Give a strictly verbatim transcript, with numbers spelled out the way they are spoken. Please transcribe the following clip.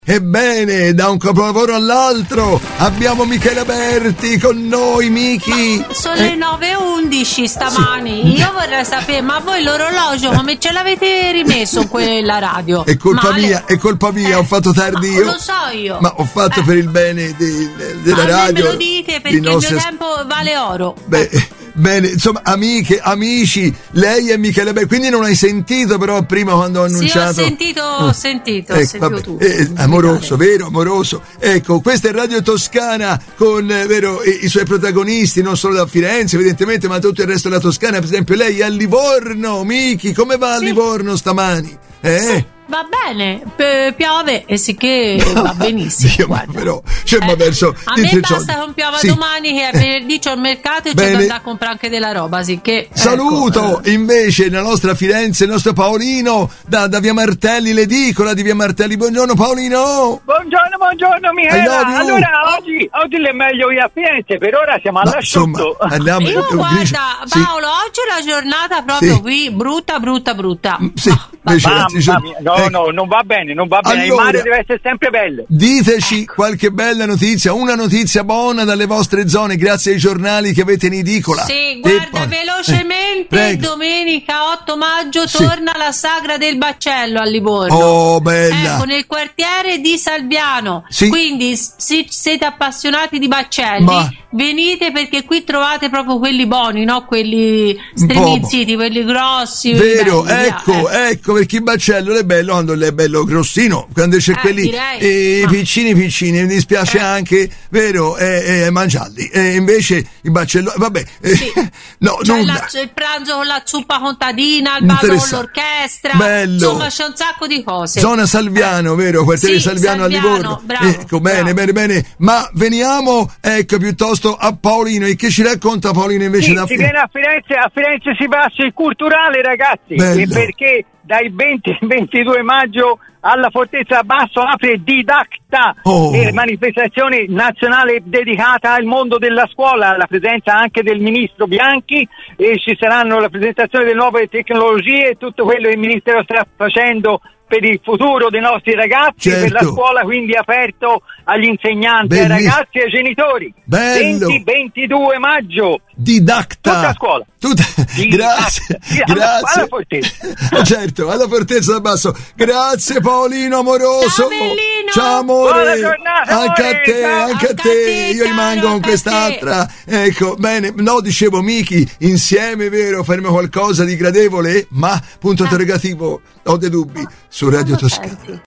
Ebbene, da un capolavoro all'altro abbiamo Michela Berti con noi. Miki, sono eh. le nove e undici stamani. Sì. Io vorrei sapere, ma voi l'orologio come ce l'avete rimesso in quella radio? È colpa Male. mia, è colpa mia, eh. ho fatto tardi io. Lo so io. Ma ho fatto eh. per il bene di, della ma radio. Me lo dite perché nostri... il mio tempo vale oro. Beh, bene, insomma, amiche, amici, lei è Michela Berti, quindi non hai sentito però prima quando ho annunciato. Sì, ho sentito, ho sentito, eh, ho sentito vabbè, tutto. Eh, amoroso, vero, amoroso. Ecco, questa è Radio Toscana con, eh, vero, i, i suoi protagonisti, non solo da Firenze, evidentemente, ma tutto il resto della Toscana. Per esempio, lei è a Livorno, Miki, come va a sì. Livorno stamani? Eh? Sì. Va bene, P- piove e sì che va benissimo. Dio, ma però, cioè, eh, ma verso a me basta che non piova sì. domani, che è venerdì, c'ho il mercato e c'ho da andare a comprare anche della roba. Sì che, saluto ecco. invece la nostra Firenze, il nostro Paolino da, da via Martelli, l'edicola di via Martelli. Buongiorno Paolino. Buongiorno, buongiorno Michela. Allora oggi, oggi è meglio via a Firenze, per ora siamo all'asciutto. Andiamo, Io eh, guarda sì. Paolo, oggi è la giornata proprio sì. qui brutta brutta brutta. Sì. Ah, invece, mamma cioè, mia, no, ecco. no, non va bene, non va bene. Allora, il mare deve essere sempre bello. Diteci ecco. qualche bella notizia, una notizia buona dalle vostre zone, grazie ai giornali che avete in edicola. Sì, guarda, poi, velocemente, eh, domenica otto maggio sì. torna la sagra del Baccello a Livorno. Oh, bella! Ecco, nel quartiere di Salviano. Sì. Quindi, se siete appassionati di baccelli, Ma... venite perché qui trovate proprio quelli buoni, no? Quelli stremizziti, quelli grossi. Vero, belli, ecco, via, eh. ecco perché il baccello è bello quando è bello grossino, quando c'è Eh, quelli eh, piccini piccini, mi dispiace eh. anche, vero, eh, eh, mangiarli. E invece il baccello, vabbè, eh, sì. no, c'è non la, il pranzo con la zuppa contadina, il vaso con l'orchestra, bello. Insomma c'è un sacco di cose. Zona Salviano, vero, quartiere sì, Salviano, Salviano a Livorno. bravo, Ecco, bene, bravo. bene, bene. Ma veniamo, ecco, piuttosto a Paolino. E che ci racconta Paolino invece sì, da si viene a Firenze, a Firenze si passa il culturale, ragazzi. E perché dai venti al ventidue maggio alla Fortezza Basso apre Didacta, oh. eh, manifestazione nazionale dedicata al mondo della scuola, la presenza anche del ministro Bianchi, e ci saranno la presentazione delle nuove tecnologie e tutto quello che il ministero sta facendo per il futuro dei nostri ragazzi, certo. per la scuola, quindi aperto agli insegnanti, Bellissimo. ai ragazzi e ai genitori. Bello. venti ventidue maggio. Didacta. Tutta a scuola. Tutta... Didacta. Grazie. Sì, Grazie. alla, alla Fortezza. Certo, alla Fortezza da Basso. Grazie Paolino amoroso. Ciao Bellino. Ciao amore. Buona giornata, anche amore. a te, Ciao. anche a Anche te. a te, Io rimango caro, con quest'altra. Ecco, bene. No, dicevo Miki, insieme, vero, faremo qualcosa di gradevole, ma punto interrogativo, ho dei dubbi su Radio Toscana.